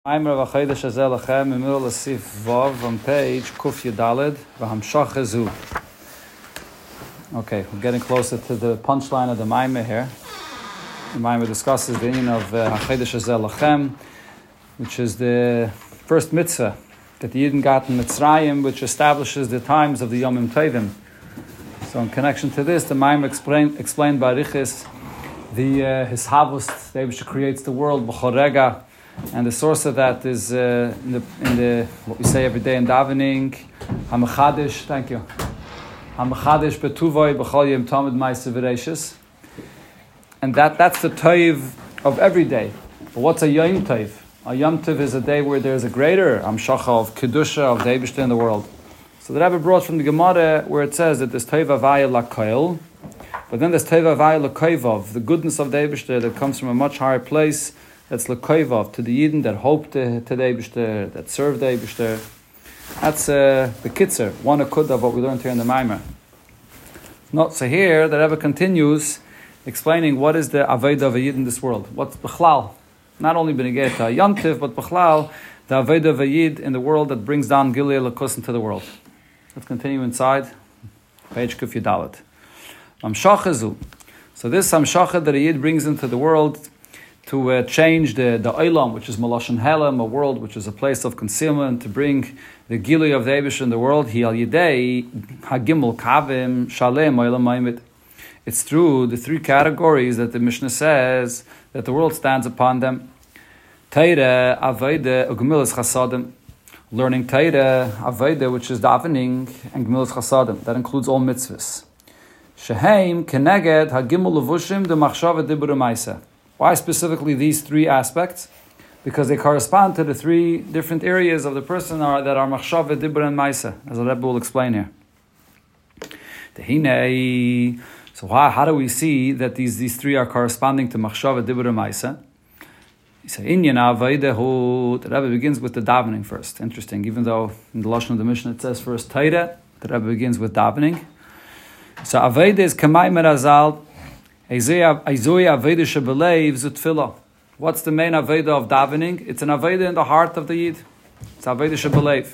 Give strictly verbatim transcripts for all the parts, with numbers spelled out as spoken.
I'm Rav Achayidash Azel Lachem, in middle of Sif Vav, on page Kuf Yudalid, V'hamshach Ezu. Okay, we're getting closer to the punchline of the Maimer here. The Maimer discusses the union of uh, Achayidash Azel Lachem, which is the first mitzvah that the Yidden got in Mitzrayim, which establishes the times of the Yomim Tovim. So in connection to this, the Maimer explain, explained by Riches the uh, his havus, the Eibusha creates the world, B'chol Rega. And the source of that is uh, in the in the what we say every day in davening, Hamachadish. Thank you. Hamachadish betuvoi b'chol yom tamid ma'aseh v'reishis. And that that's the toiv of every day. But what's a yom toiv? A yom toiv is a day where there is a greater hamshacha of kedusha of the Eibusha in the world. So the Rebbe brought from the Gemara where it says that there's toiv avaya lakoil, but then there's toiv avaya lakoivov, the goodness of the Eibusha that comes from a much higher place. That's l'koivov, to the Yidden that hope to, to the Eibusha, that serve the Eibusha. That's uh, the kitzer, one akud of what we learned here in the Maimer. Not so here, the Rebbe continues explaining what is the avodah of a Yid in this world. What's b'chlal? Not only b'negei to yantiv, but b'chlal, the avodah of a Yid in the world that brings down Gilui Elokus into the world. Let's continue inside, page Kuf Yudalet. Hamshach Ezu. So this hamshacha that a Yid brings into the world to uh, change the, the Olam, which is Malashon Helam, a world which is a place of concealment, to bring the Gilui of the Eibusha in the world. Hi al Yidei Hagimel Kavim Shalem Olam Ma'imit. It's through the three categories that the Mishnah says that the world stands upon them. Teire, Avodah, Ugemilas Chasadim. Learning Teire, Avodah, which is davening, and Gemilas Chasadim. That includes all mitzvahs. Sheheim Keneged Hagimel Levushim de Machshava Dibur Ma'aseh. Why specifically these three aspects? Because they correspond to the three different areas of the person are, that are machshava, dibur, and ma'aseh, as the Rebbe will explain here. So how, how do we see that these, these three are corresponding to machshava, dibur, and ma'aseh? He said, the Rebbe begins with the davening first. Interesting, even though in the Lashon of the Mishnah it says first Torah, the Rebbe begins with davening. So Aveda is kamay merazal. What's the main Aveda of davening? It's an Aveda in the heart of the Yid. It's Aveda shebelev.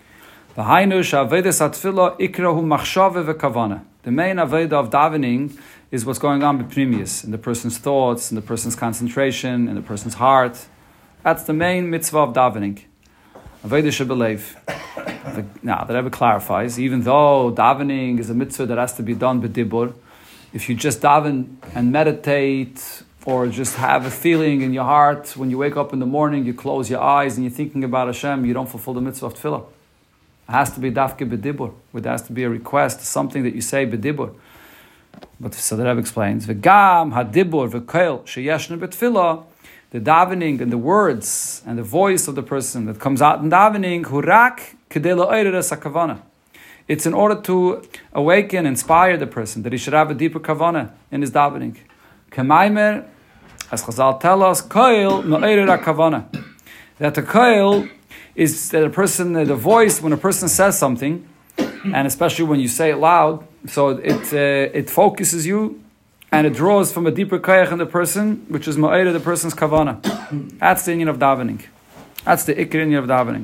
The main Aveda of davening is what's going on b'pnimius, in the person's thoughts, in the person's concentration, in the person's heart. That's the main mitzvah of davening. Aveda shebelev. Now, the Rebbe clarifies, even though davening is a mitzvah that has to be done b'dibur, if you just daven and meditate, or just have a feeling in your heart, when you wake up in the morning, you close your eyes and you're thinking about Hashem, you don't fulfill the mitzvah of tefillah. It has to be dafke b'dibur. It has to be a request, something that you say b'dibur. But so the Rebbe explains, v'gam hadibur v'koil sheyeshna b'tefillah, the davening and the words and the voice of the person that comes out in davening, hurak kedei la'oreres hakavana. It's in order to awaken, inspire the person, that he should have a deeper kavanah in his davening. K'maimer, as Chazal tell us, koil ma'orer hakavana. That the koil is that a person, the voice, when a person says something, and especially when you say it loud, so it uh, it focuses you, and it draws from a deeper koyach in the person, which is ma'orer the person's kavanah. That's the inyan of davening. That's the ikar inyan of davening.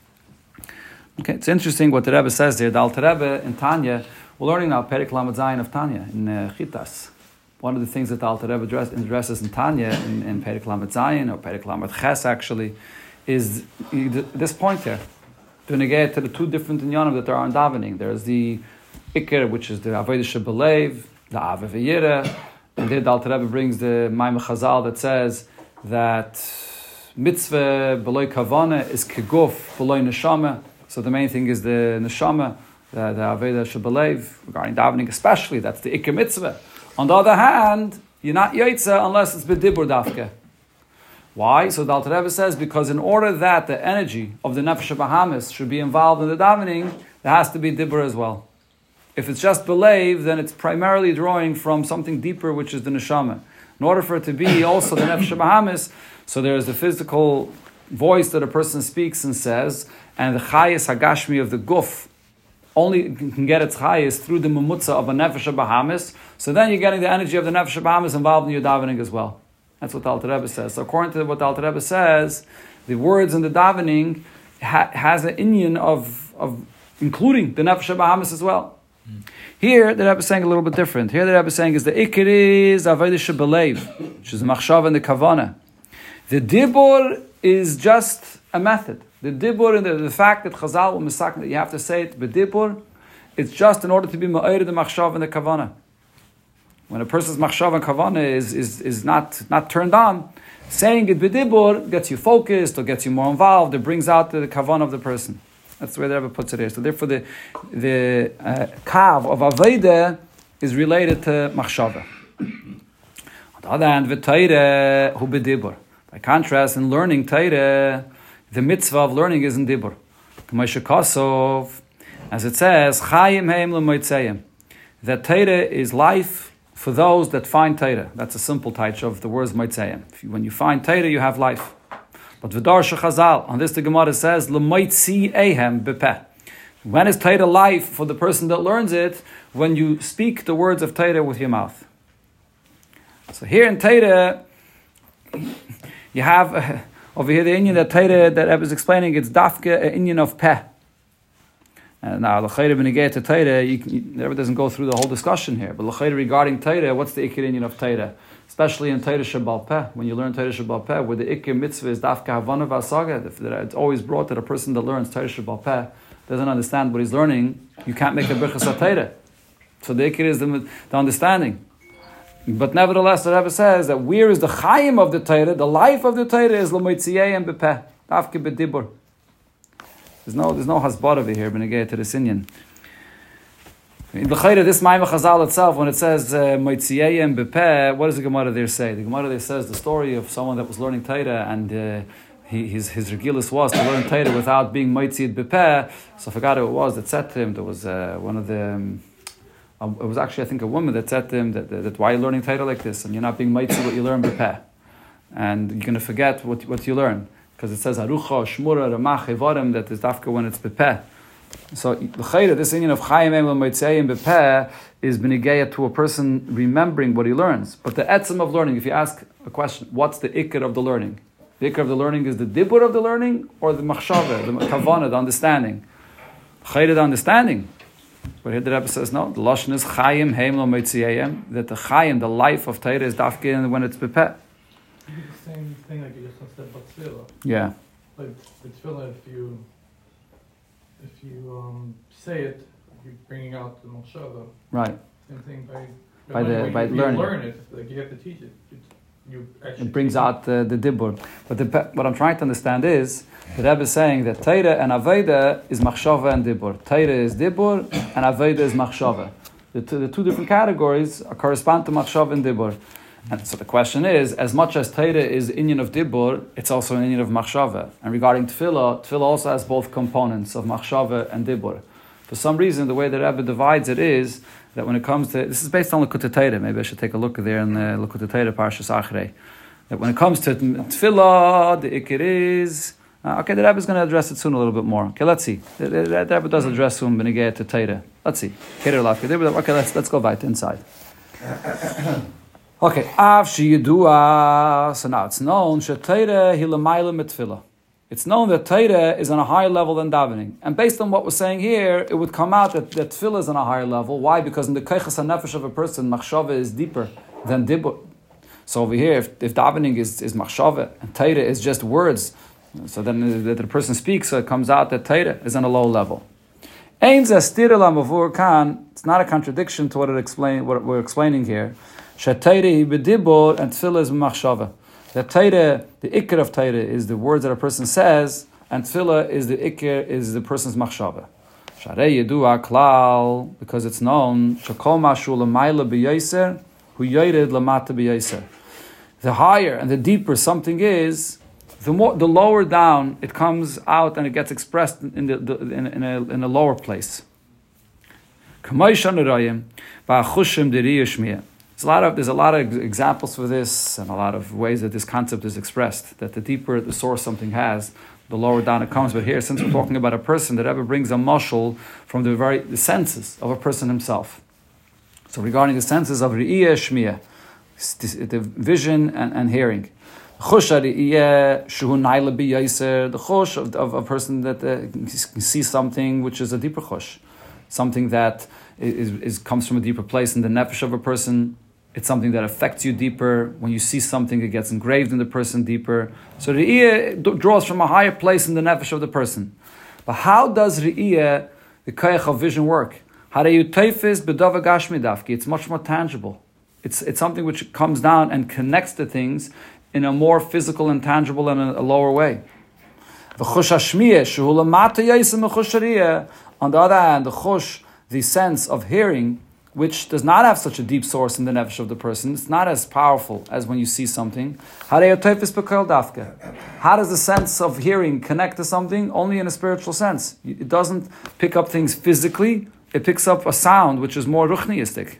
Okay, it's interesting what the Rebbe says there. The Alter Rebbe in Tanya, we're learning now Perek Lamed Zayin of Tanya in uh, Chitas. One of the things that the Alter Rebbe address, addresses in Tanya, in, in Perek Lamed Zayin, or Perek Lamed Ches actually, is this point here. To negate to the two different inyanim that there are in davening. There's the Iker, which is the Avodah Shebelev, the Ave V'yireh, and there the Alter Rebbe brings the Maimer Chazal that says that mitzvah b'loi kavana is keguf b'loi neshama. So the main thing is the neshama, the, the Aveda Shebelev, regarding davening especially, that's the Iker Mitzvah. On the other hand, you're not Yoitza unless it's B'dibur Dafke. Why? So the Alter Rebbe says, because in order that the energy of the Nefesh HaBahamis should be involved in the davening, there has to be Dibur as well. If it's just Belev, then it's primarily drawing from something deeper, which is the Neshama. In order for it to be also the Nefesh HaBahamis, so there is the physical voice that a person speaks and says, and the chayes hagashmi of the guf only can get its chayes through the mumutza of a nefesh habahamis. So then you're getting the energy of the nefesh habahamis involved in your davening as well. That's what the Alter Rebbe says. So according to what the Alter Rebbe says, the words in the davening ha- has an inyan of, of including the Nefesh HaBahamis as well. Mm. Here, the Rebbe is saying a little bit different. Here, the Rebbe is saying is the Ikir is Avodah Shebelev, which is the Machshava and the Kavana. The Dibur is just a method. The Dibur, and the, the fact that Chazal will misak, that you have to say it, but Dibur, it's just in order to be Ma'ir the Machshava and the Kavana. When a person's Machshava and Kavana is, is, is not, not turned on, saying it b'dibur gets you focused or gets you more involved. It brings out the, the kavan of the person. That's the way the Rebbe puts it here. So therefore, the the uh, kav of aveda is related to machshava. On the other hand, v'tayre hu b'dibur. By contrast, in learning tayre, the mitzvah of learning is in dibur. K'moshe Kosov, as it says, chayim heim l'moitzeyim. That tayre is life for those that find Torah. That's a simple taich of the words Moitzeyim. When you find Torah, you have life. But V'dar Shechazal, on this the Gemara says, L'moitzi ehem bepeh. When is Torah life for the person that learns it? When you speak the words of Torah with your mouth. So here in Torah, you have, uh, over here the inyan that Torah that I was explaining, it's dafke, an inyan of peh. Uh, now, l'chayre b'negei to Torah, the Rebbe doesn't go through the whole discussion here, but l'chayre regarding Torah, what's the ikir inyan of Torah? Especially in Torah Shabbal Peh, when you learn Torah Shabbal Peh, where the ikir mitzvah is dafka havana v'asaga, it's always brought that a person that learns Torah Shabbal Peh doesn't understand what he's learning, you can't make a birchas HaTorah. So the ikir is the, the understanding. But nevertheless, the Rebbe says that where is the chayim of the Torah, the life of the Torah is l'moitziyei and b'peh, dafka b'dibur. There's no, there's no hasbar over here, b'negei to this inyan. In the Chayre, this Ma'im Chazal itself, when it says Moitziyayim bepeh, what does the Gemara there say? The Gemara there says the story of someone that was learning Torah, and uh, he, his his regilus was to learn Torah without being Moitziyad bepeh. So I forgot who it was that said to him. There was uh, one of the. Um, it was actually I think a woman that said to him that, that, that why are you learning Torah like this and you're not being Moitziyad what you learn bepeh, and you're going to forget what what you learn. Because it says Arucha, Shmura, Ramach, Evarim, that is dafka when it's bepeh. So the chayre, this union of Chayim Eim L'Moitzeyim bepeh is b'nigeya to a person remembering what he learns. But the etzem of learning, if you ask a question, what's the ikar of the learning? The ikar of the learning is the dibur of the learning or the machshava, the kavana, the understanding. Chayre, the understanding. But here the Rebbe says no. The lashon is Chayim Eim L'Moitzeyim, that the Chayim, the life of Torah, is dafka when it's bepeh. The same thing like you just said about tefillah. Yeah. Like with tefillah, if you if you um, say it, you're bringing out the machshava. Right. Same thing by by the when by you, learning. You learn it, like you have to teach it. It, you actually it brings out uh, the dibur. But the, what I'm trying to understand is the Rebbe is saying that Torah and Aveda is machshava and dibur. Torah is dibur and Aveda is machshava. The two, the two different categories correspond to machshava and dibur. And so the question is, as much as Torah is inyan of dibur, it's also an inyan of machshava. And regarding tefillah, tefillah also has both components of machshava and dibur. For some reason, the way that Rebbe divides it is that when it comes to, this is based on Likutei Torah, maybe I should take a look there in the Likutei Torah Parshas Achrei, that when it comes to tefillah, the ikir is, uh, okay, the Rebbe is going to address it soon a little bit more. Okay, let's see. The, the, the Rebbe does address soon b'negei to Torah. Let's see. Okay, let's, let's go back inside. Okay, Av Sheyidua. So now it's known Shetayre Hilamayla Mitfila. It's known that Torah is on a higher level than davening. And based on what we're saying here, it would come out that, that Tefillah is on a higher level. Why? Because in the Keichas HaNefesh of a person, Machshava is deeper than Dibur. So over here, if, if davening is, is Machshava and Torah is just words, so then that the person speaks, so it comes out that Torah is on a low level. Ein Zastir Lamavur Khan, it's not a contradiction to what, it explain, what we're explaining here. Shetayre b'dibur and tefillah is b'machshava. The Torah, the ikar of Torah is the words that a person says, and tefillah is the ikar, is the person's machshava. Sharei yedua klal, because it's known shekol mashu l'mayla b'yaser hu yored lamata b'yaser. The higher and the deeper something is, the more, the lower down it comes out and it gets expressed in the, the in, in a in a lower place. K'may shanurayim ba'achushim deriyashmiyah. There's a lot of there's a lot of examples for this, and a lot of ways that this concept is expressed. That the deeper the source something has, the lower down it comes. But here, since we're talking about a person, that ever brings a mashal from the very the senses of a person himself. So regarding the senses of Re'iyah Shmiyah, the vision and, and hearing. Chosh ha'ri'iyeh shuhu naila b'yaser, the chosh of, of a person that uh, can see something which is a deeper chosh, something that is, is comes from a deeper place in the nefesh of a person. It's something that affects you deeper. When you see something, it gets engraved in the person deeper. So ri'iyeh draws from a higher place in the nefesh of the person. But how does ri'iyeh, the koyach of vision, work? It's much more tangible. It's it's something which comes down and connects to things in a more physical and tangible and a, a lower way. On the other hand, the chosh, the sense of hearing, which does not have such a deep source in the nefesh of the person, it's not as powerful as when you see something. How does the sense of hearing connect to something? Only in a spiritual sense. It doesn't pick up things physically, it picks up a sound which is more ruchniistic.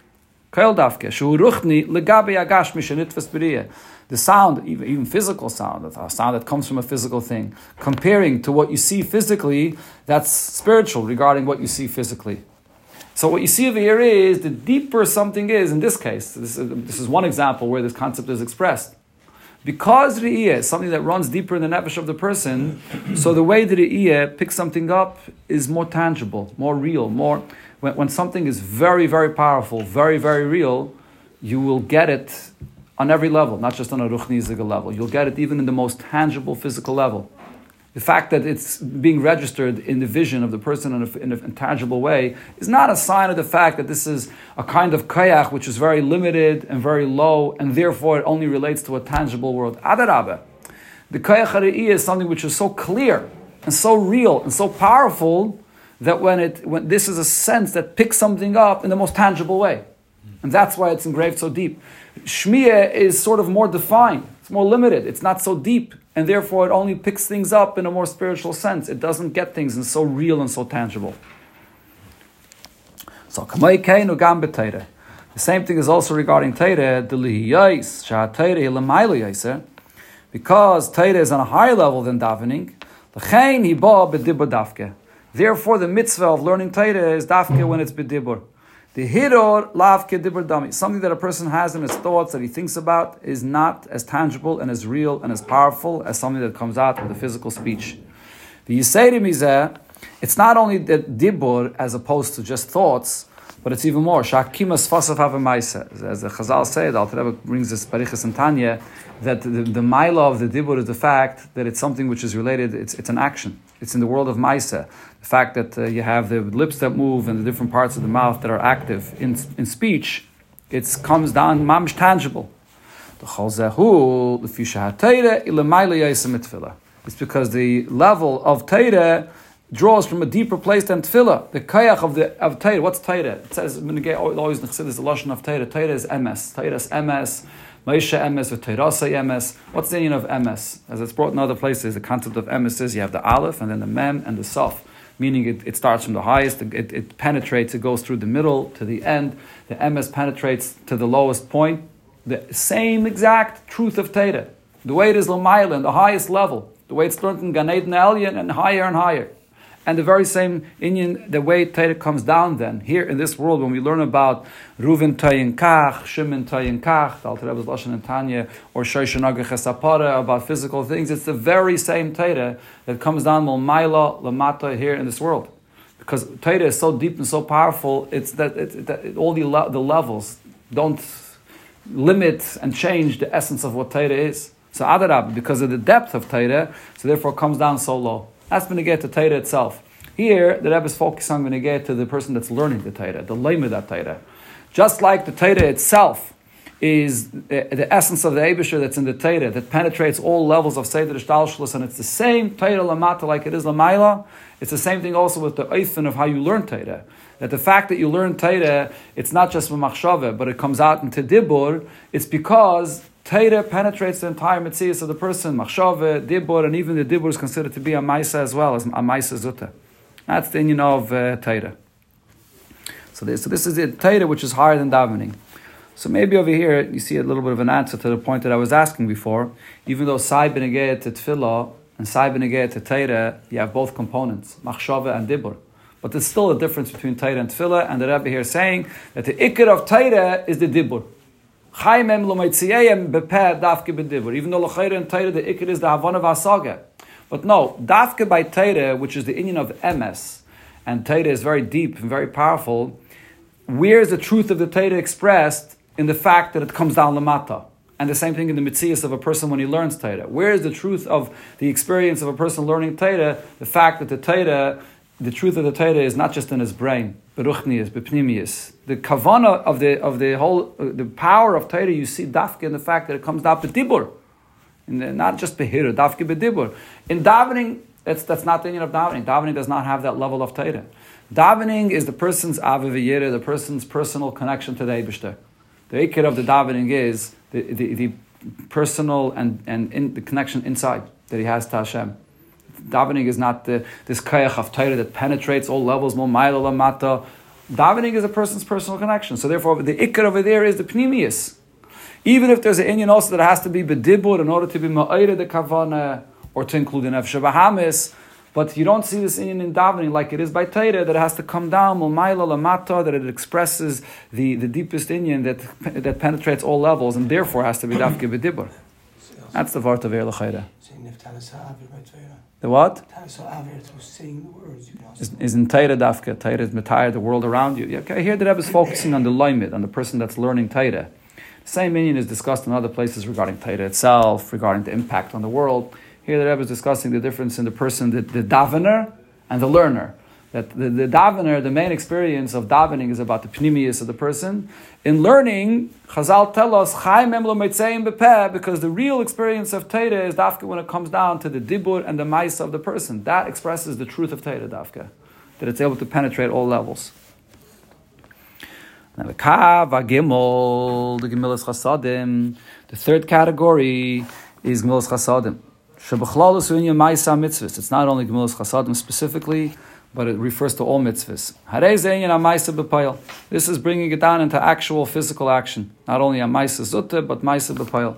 The sound, even, even physical sound, a sound that comes from a physical thing, comparing to what you see physically, that's spiritual regarding what you see physically. So what you see over here is, the deeper something is, in this case, this is, this is one example where this concept is expressed. Because Re'iyah is something that runs deeper in the nefesh of the person, so the way that Re'iyah picks something up is more tangible, more real, more... When, when something is very, very powerful, very, very real, you will get it on every level, not just on a ruchni ziga level. You'll get it even in the most tangible physical level. The fact that it's being registered in the vision of the person in a, in a tangible way is not a sign of the fact that this is a kind of koyach which is very limited and very low, and therefore it only relates to a tangible world. Adarabah. The koyach ha're'iyah is something which is so clear and so real and so powerful that when it when this is a sense that picks something up in the most tangible way. And that's why it's engraved so deep. Shmiyah is sort of more defined. It's more limited. It's not so deep. And therefore it only picks things up in a more spiritual sense. It doesn't get things in so real and so tangible. So, the same thing is also regarding Teire. Because Teire is on a higher level than davening, therefore the mitzvah of learning Teire is dafke when it's bedibur. The hiror lavke dibur dami, something that a person has in his thoughts that he thinks about, is not as tangible and as real and as powerful as something that comes out with a physical speech. The yisayrim mizeh, it's not only that dibur as opposed to just thoughts, but it's even more. Shakimas fasav havamaisa, as the Chazal say, the Alter Rebbe brings this Barichas and Tanya, that the, the maila of the dibur is the fact that it's something which is related. It's it's an action. It's in the world of Maisa. The fact that uh, you have the lips that move and the different parts of the mouth that are active in in speech, it comes down mamish tangible. It's because the level of Teire draws from a deeper place than Tefillah. The kayach of the of Teire. What's Teire? It says always in Chassidus the lashon of Teire. Teire is emes. Teire is emes. Moshe emes or Teirasa emes. What's the meaning of emes? As it's brought in other places, the concept of emes is you have the aleph and then the mem and the saf, meaning it, it starts from the highest, it, it penetrates, it goes through the middle to the end. The emes penetrates to the lowest point. The same exact truth of Teire. The way it is l'mayla, the highest level. The way it's learned in Gan Eden Elyon and higher and higher. And the very same Inyan, the way Teire comes down then, here in this world, when we learn about Reuven Tayin Kach, Shimon Tayin Kach, the Alter Rebbe's Lashon and Tanya, or Shosha Naga Chesapara, about physical things, it's the very same Teire that comes down L'mayla, L'mata, here in this world. Because Teire is so deep and so powerful, it's that, it, that it, all the, le- the levels don't limit and change the essence of what Teire is. So Adarab, because of the depth of Teire, so therefore it comes down so low. That's benegeh to Teire itself. Here, the Rebbe is focusing on benegeh to the person that's learning the Teire, the leimed of Teire. Just like the Teire itself is the, the essence of the Eibusher that's in the Teire, that penetrates all levels of Seder Ishtalshlus, and it's the same Teire Lamata like it is Lamayla. It's the same thing also with the Eifin of how you learn Teire. That the fact that you learn Teire, it's not just from Machshava, but it comes out into Dibur, it's because Teire penetrates the entire Metzias of the person, Machshava, Dibur, and even the Dibur is considered to be a Maisa as well, as a Maisa Zutta. That's the inyan of uh, Teire. So this, so this is the Teire which is higher than davening. So maybe over here you see a little bit of an answer to the point that I was asking before. Even though Sai Benegeh to Tefillah and Sai Benegeh to Teire, you have both components, Machshava and Dibur. But there's still a difference between Teire and Tefillah, and the Rebbe here is saying that the Ikar of Teire is the Dibur. Chaimem Lomaitziayim Bepeh Dafke B'Dibur. Even though L'chayre and Torah, the Ikar is the Havana V'Hasaga. But no, Dafke by Torah, which is the inyan of Emes, and Torah is very deep and very powerful, where is the truth of the Torah expressed? In the fact that it comes down Lamata. And the same thing in the Mitzias of a person when he learns Torah. Where is the truth of the experience of a person learning Torah? The fact that the Torah, the truth of the Torah is not just in his brain, beruchnius, bepnimius. The kavana of the of the whole, uh, the power of Torah, you see dafke in the fact that it comes down bedibur, and not just behira, dafke bedibur. In davening, that's that's not the meaning of davening. Davening does not have that level of Torah. Davening is the person's aviviyira, the person's personal connection to the Eibishter. The ikir of the davening is the, the, the personal and, and in, the connection inside that he has to Hashem. Davening is not the, this kayach of Torah that penetrates all levels, mo ma'ila lamata. Davening is a person's personal connection. So therefore, the ikar over there is the pnimius. Even if there's an inyan also that has to be bedibur in order to be ma'ira the kavana or to include an nefesh bahamis, but you don't see this inyan in davening like it is by Torah, that it has to come down, mulmayla lamata, that it expresses the, the deepest inyan that that penetrates all levels, and therefore has to be dafke b'dibur. That's the vart of Eir L'Chayra. The what? Is, is in Torah dafke. Torah is metayr, the world around you. Okay, here the Rebbe is focusing on the loimid, on the person that's learning Torah. The same inyan is discussed in other places regarding Torah itself, regarding the impact on the world. Here the Rebbe is discussing the difference in the person, the, the davener and the learner. That the, the davener, the main experience of davening is about the pnimius of the person. In learning, Chazal tell us, because the real experience of Torah is dafka when it comes down to the dibur and the mais of the person. That expresses the truth of Torah dafka, that it's able to penetrate all levels. Now the kav, gimel, the gemilas chasadim. The third category is gemilas chasadim. It's not only Gemilas Chasadim specifically, but it refers to all mitzvahs. This is bringing it down into actual physical action, not only a Maisa Zutta, but Maisa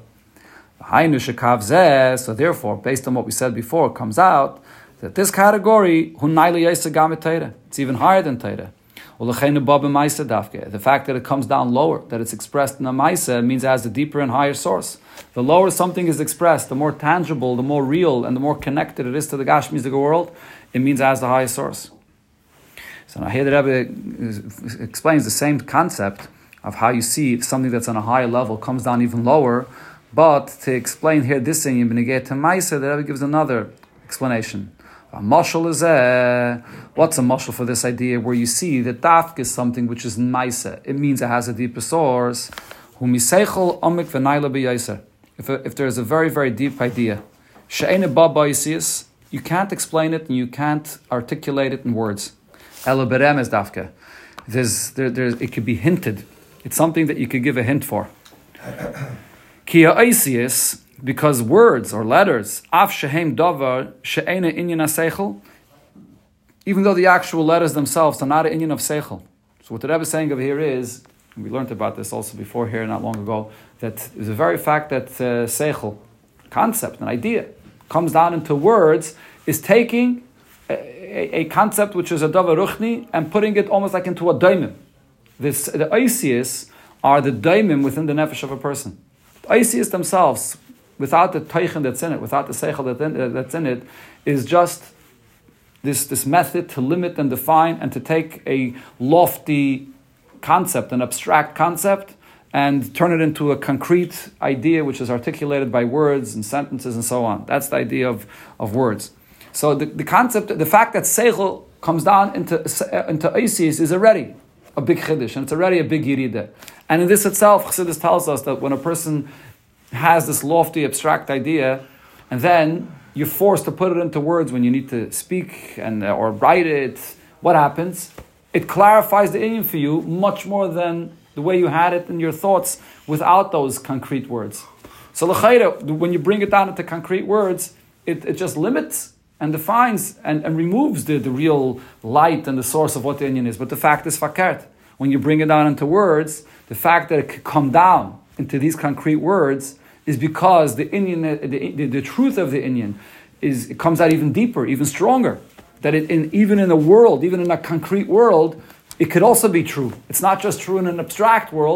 B'Payil. So therefore, based on what we said before, it comes out that this category, it's even higher than Torah. The fact that it comes down lower, that it's expressed in a Maisa, means it has a deeper and higher source. The lower something is expressed, the more tangible, the more real, and the more connected it is to the Gashmizik world, it means it has the highest source. So now here the Rebbe explains the same concept of how you see something that's on a higher level comes down even lower, but to explain here this thing in Benegeh to Maisa, the Rebbe gives another explanation. A mashal is a, what's a mashal for this idea where you see that dafk is something which is Maisa. It means it has a deeper source. If, if there is a very, very deep idea, you can't explain it and you can't articulate it in words. There's, there, there's, it could be hinted. It's something that you could give a hint for. Because words or letters, even though the actual letters themselves are not an inyan of seichel. So what the Rebbe is saying over here is, and we learned about this also before here not long ago, that the very fact that uh, seichel, concept, an idea, comes down into words, is taking a, a, a concept which is a davar ruchni and putting it almost like into a daimim. This, the oisius are the daimim within the nefesh of a person. The oisius themselves, without the teichen that's in it, without the seichel that in, that's in it, is just this, this method to limit and define and to take a lofty concept, an abstract concept, and turn it into a concrete idea which is articulated by words and sentences and so on. That's the idea of, of words. So the, the concept, the fact that seichel comes down into, into oisius is already a big chiddush, and it's already a big yirida. And in this itself, Chassidus tells us that when a person has this lofty, abstract idea, and then you're forced to put it into words when you need to speak and uh, or write it, what happens? It clarifies the inyan for you much more than the way you had it in your thoughts without those concrete words. So l'chayra, when you bring it down into concrete words, it, it just limits and defines and, and removes the, the real light and the source of what the inyan is. But the fact is fakert. When you bring it down into words, the fact that it could come down into these concrete words is because the inyan, the, the, the truth of the inyan is, it comes out even deeper, even stronger. That it, in, even in a world, even in a concrete world, it could also be true. It's not just true in an abstract world,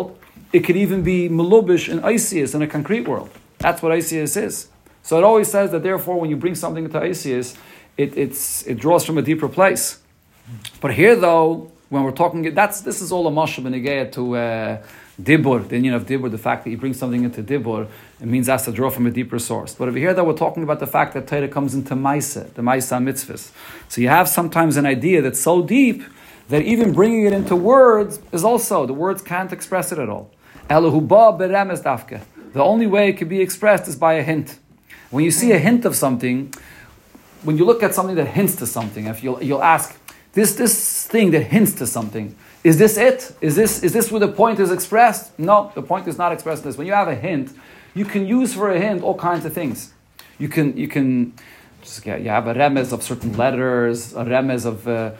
it could even be melubish in Isis in a concrete world. That's what Isis is. So it always says that therefore when you bring something into Isis, it, it's, it draws from a deeper place. But here though, when we're talking, that's this is all a mashal b'negeya to uh, dibur, the union of dibur, the fact that you bring something into dibur, it means that's to draw from a deeper source. But over here that we're talking about the fact that Torah comes into Maisa, the Maisa mitzvahs. So you have sometimes an idea that's so deep that even bringing it into words is also, the words can't express it at all. Elohu ba beremes dafke. The only way it can be expressed is by a hint. When you see a hint of something, when you look at something that hints to something, if you'll, you'll ask, this this thing that hints to something, is this it? Is this is this where the point is expressed? No, the point is not expressed in this. When you have a hint, you can use for a hint all kinds of things. You can you can just get, you have a remez of certain letters, a remez of uh,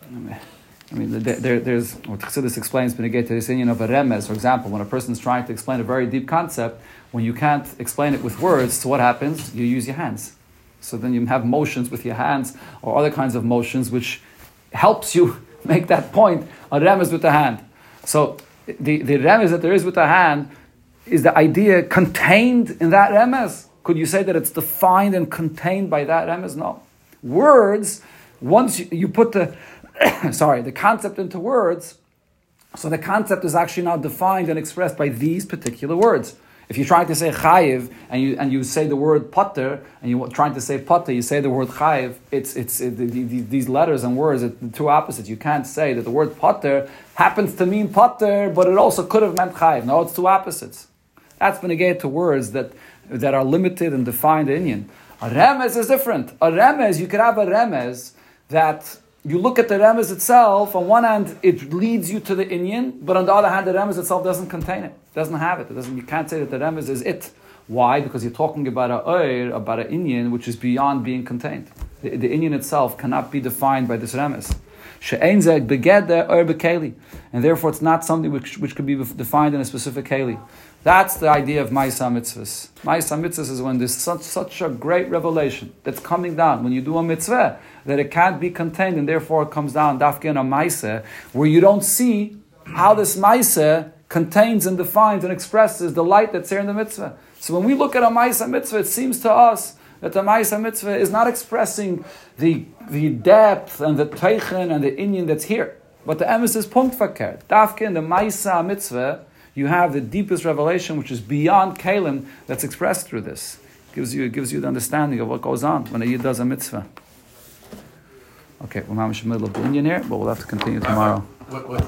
I mean there, there, there's what Chassidus explains when you get to this union of a remez. For example, when a person's trying to explain a very deep concept, when you can't explain it with words, so what happens? You use your hands. So then you have motions with your hands or other kinds of motions which helps you make that point, a remez with the hand. So the, the remez that there is with the hand, is the idea contained in that remez? Could you say that it's defined and contained by that remez? No. Words, once you, you put the, sorry, the concept into words, so the concept is actually now defined and expressed by these particular words. If you're trying to say chayiv and you and you say the word potter and you're trying to say potter, you say the word chayiv. It's it's it, the, the, these letters and words are the two opposites. You can't say that the word potter happens to mean potter, but it also could have meant chayiv. No, it's two opposites. That's been negated to words that that are limited and defined in Inyan. A remez is different. A remez, you could have a remez that you look at the remez itself. On one hand, it leads you to the Inyan, but on the other hand, the remez itself doesn't contain it. Doesn't have it. It doesn't. You can't say that the remez is it. Why? Because you're talking about a oir, about an Inyan, which is beyond being contained. The, the Inyan itself cannot be defined by this remez. She'ein zeh begeder oir bekeli, and therefore it's not something which which could be defined in a specific keli. That's the idea of Maisa Mitzvahs. Maisa Mitzvahs is when there's such, such a great revelation that's coming down. When you do a mitzvah, that it can't be contained, and therefore it comes down, dafke in a Maisa, where you don't see how this Maisa contains and defines and expresses the light that's here in the mitzvah. So when we look at a Maisa Mitzvah, it seems to us that the Maisa Mitzvah is not expressing the, the depth and the teichen and the inyan that's here. But the emes is punkt verkehrt. Dafke in the Maisa Mitzvah, you have the deepest revelation, which is beyond kalim, that's expressed through this. It gives you, it gives you the understanding of what goes on when a yid does a mitzvah. Okay, we're in the middle of the Indian here, but we'll have to continue tomorrow. What, what